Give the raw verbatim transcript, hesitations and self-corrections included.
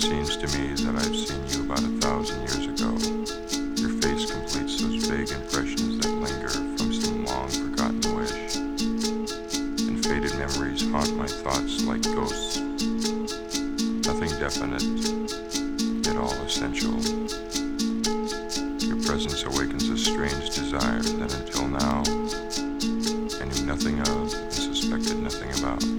seems to me that I've seen you about a thousand years ago. Your face completes those vague impressions that linger from some long-forgotten wish. And faded memories haunt my thoughts like ghosts. Nothing definite, yet all essential. Your presence awakens a strange desire that until now I knew nothing of and suspected nothing about.